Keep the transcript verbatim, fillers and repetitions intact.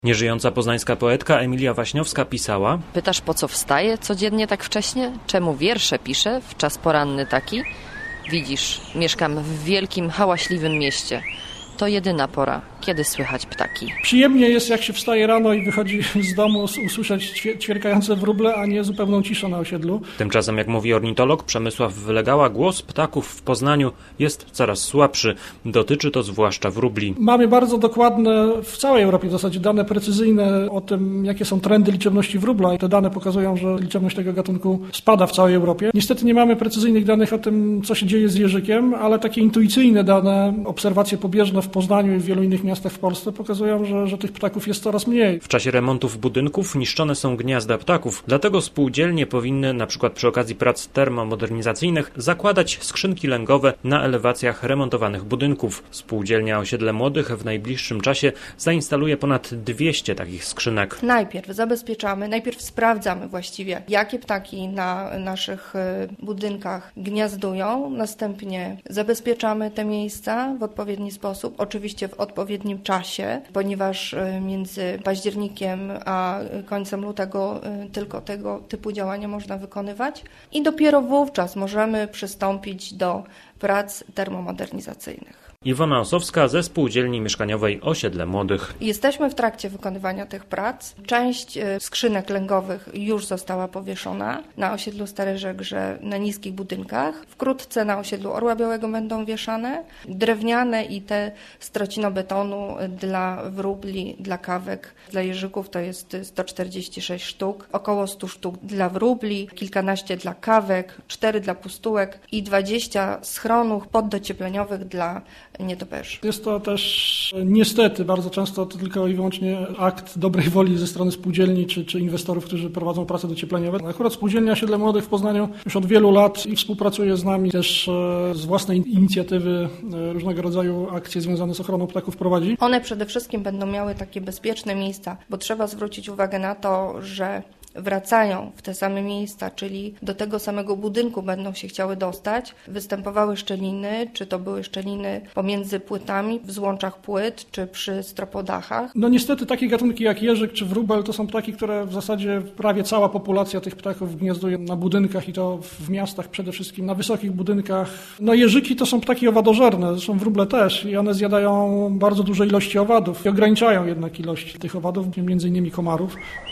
Nieżyjąca poznańska poetka Emilia Waśniowska pisała: Pytasz, po co wstaję codziennie tak wcześnie? Czemu wiersze piszę w czas poranny taki? Widzisz, mieszkam w wielkim, hałaśliwym mieście. To jedyna pora, kiedy słychać ptaki. Przyjemnie jest, jak się wstaje rano i wychodzi z domu, usłyszeć ćwierkające wróble, a nie zupełną ciszę na osiedlu. Tymczasem, jak mówi ornitolog Przemysław Wylegała, głos ptaków w Poznaniu jest coraz słabszy. Dotyczy to zwłaszcza wróbli. Mamy bardzo dokładne, w całej Europie w zasadzie, dane precyzyjne o tym, jakie są trendy liczebności wróbla. I te dane pokazują, że liczebność tego gatunku spada w całej Europie. Niestety nie mamy precyzyjnych danych o tym, co się dzieje z jeżykiem, ale takie intuicyjne dane, obserwacje pobieżne w Poznaniu i w wielu innych miastach w Polsce pokazują, że, że tych ptaków jest coraz mniej. W czasie remontów budynków niszczone są gniazda ptaków, dlatego spółdzielnie powinny na przykład przy okazji prac termomodernizacyjnych zakładać skrzynki lęgowe na elewacjach remontowanych budynków. Spółdzielnia Osiedle Młodych w najbliższym czasie zainstaluje ponad dwieście takich skrzynek. Najpierw zabezpieczamy, najpierw sprawdzamy właściwie, jakie ptaki na naszych budynkach gniazdują, następnie zabezpieczamy te miejsca w odpowiedni sposób, oczywiście w odpowiednim czasie, ponieważ między październikiem a końcem lutego tylko tego typu działania można wykonywać i dopiero wówczas możemy przystąpić do prac termomodernizacyjnych. Iwona Osowska ze Spółdzielni Mieszkaniowej Osiedle Młodych. Jesteśmy w trakcie wykonywania tych prac. Część skrzynek lęgowych już została powieszona na osiedlu Stare Żegrze, na niskich budynkach. Wkrótce na osiedlu Orła Białego będą wieszane. Drewniane i te z trocinobetonu dla wróbli, dla kawek, dla jeżyków to jest sto czterdzieści sześć sztuk, około sto sztuk dla wróbli, kilkanaście dla kawek, cztery dla pustułek i dwadzieścia schronów poddociepleniowych dla nietoperzy. Jest to też niestety bardzo często to tylko i wyłącznie akt dobrej woli ze strony spółdzielni czy, czy inwestorów, którzy prowadzą prace dociepleniowe. Akurat Spółdzielnia Osiedle Młodych w Poznaniu już od wielu lat i współpracuje z nami, też z własnej inicjatywy różnego rodzaju akcje związane z ochroną ptaków prowadzi. One przede wszystkim będą miały takie bezpieczne miejsca, bo trzeba zwrócić uwagę na to, że wracają w te same miejsca, czyli do tego samego budynku będą się chciały dostać. Występowały szczeliny, czy to były szczeliny pomiędzy płytami, w złączach płyt, czy przy stropodachach. No niestety takie gatunki jak jeżyk czy wróbel to są ptaki, które w zasadzie prawie cała populacja tych ptaków gniazduje na budynkach i to w miastach przede wszystkim, na wysokich budynkach. No jeżyki to są ptaki owadożerne, zresztą wróble też i one zjadają bardzo duże ilości owadów i ograniczają jednak ilość tych owadów, między innymi komarów.